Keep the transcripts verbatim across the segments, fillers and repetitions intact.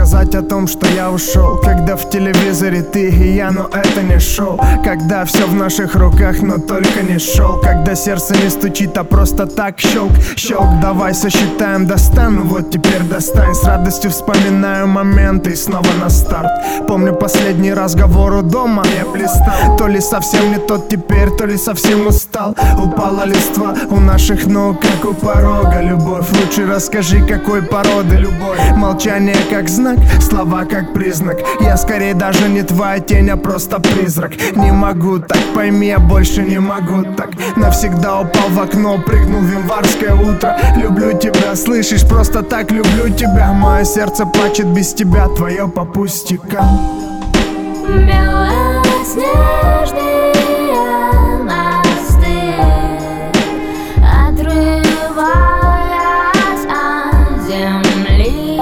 сказать о том, что я ушел, когда в телевизоре ты и я, но это не шоу. Когда все в наших руках, но только не шел. Когда сердце не стучит, а просто так щелк, щелк. Давай сосчитаем до ста, ну вот теперь достань. С радостью вспоминаю моменты и снова на старт. Помню последний разговор у дома, я блистал. То ли совсем не тот теперь, то ли совсем устал. Упала листва у наших ног, как у порога. Любовь, лучше расскажи, какой породы. Любовь, молчание как знак, слова как признак. Я скорее даже не твоя тень, а просто призрак. Не могу так, пойми, я больше не могу так. Навсегда упал в окно, прыгнул в январское утро. Люблю тебя, слышишь, просто так люблю тебя. Мое сердце плачет без тебя, твое по пустякам. Белоснежные мосты, отрываясь от земли,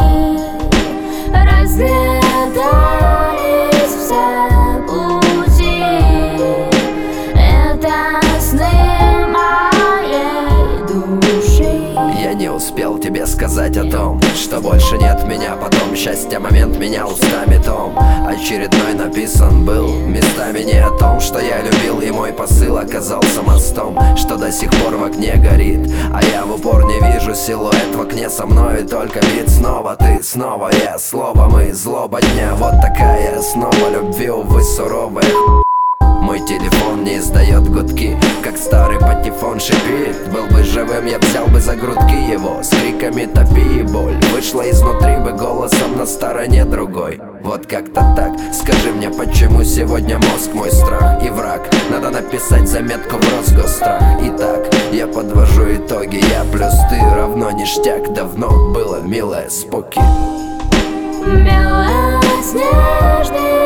разлетались все пути. Это сны моей души. Я не успел тебе сказать о том, что больше нет меня. Потом счастье момент меня устами том. Очередной написан был местами не о том, что я любил, и мой посыл оказался мостом, что до сих пор в окне горит, а я в упор не вижу силуэт в окне со мной. Только вид снова ты, снова я, слово мы, злоба дня. Вот такая снова любви, увы, суровая. Мой телефон не издает гудки, как старый патефон шипит. Был бы живым, я взял бы за грудки его, с криками топи, и боль вышла изнутри бы голосом на стороне другой. Вот как-то так, скажи мне, почему сегодня мозг мой страх и враг? Надо написать заметку в Росгосстрах. Итак, я подвожу итоги, я плюс ты равно ништяк. Давно было, милая, споки. Белоснежные